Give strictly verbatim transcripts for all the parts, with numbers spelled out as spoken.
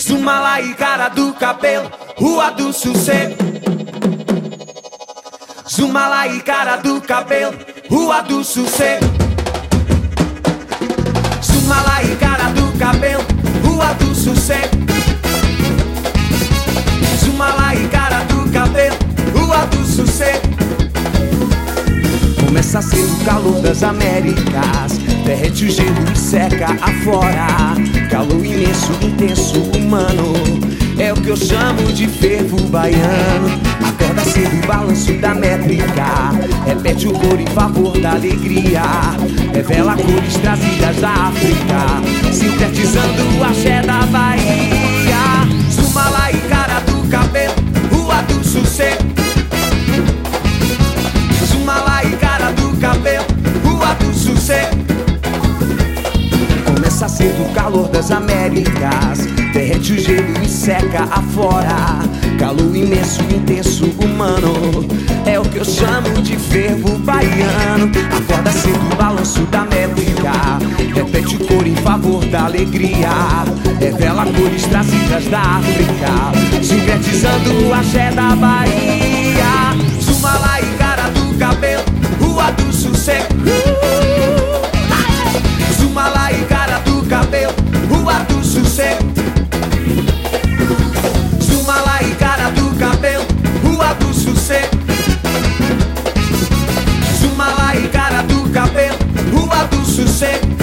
Zumalai, cara do cabelo, Rua do Sossego. Zumalai, cara do cabelo, Rua do Sossego. Zumalai, cara do cabelo, Rua do Sossego. Zumalai, cara do cabelo, Rua do Sossego. Começa a ser o calor das Américas, derrete o gelo e seca afora. Calor imenso, intenso, humano, é o que eu chamo de fervo baiano. Acorda cedo o balanço da métrica, repete o coro em favor da alegria. Revela cores trazidas da África, sintetizando o axé da Bahia. Zumalai, cara do cabelo, Rua do Sossego. Zumalai, cara do cabelo, Rua do Sossego. Começa cedo o calor das Américas, derrete o gelo e seca afora. Calor imenso, intenso, humano, é o que eu chamo de fervo baiano. Acorda cedo o balanço da métrica, repete o coro em favor da alegria. Revela cores trazidas da África, sintetizando o axé da Bahia. Zumalai, cara do cabelo, Rua do Sossego. Zumalai, cara do cabelo, Rua do Sossego. Zumalai, cara do cabelo, Rua do Sossego. Zumalai, cara do cabelo, Rua do Sossego.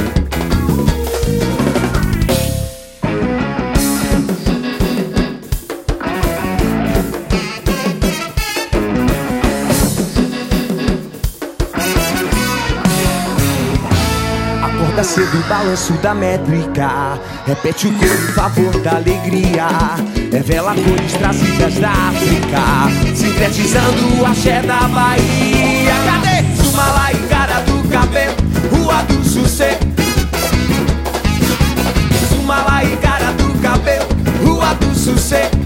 Acorda cedo o balanço da métrica, repete o coro em favor da alegria. Revela cores trazidas da África, sintetizando o axé da Bahia. Cadê? Zumalai, cara do cabelo, Rua do Sossego. Zumalai, cara do cabelo, Rua do Sossego.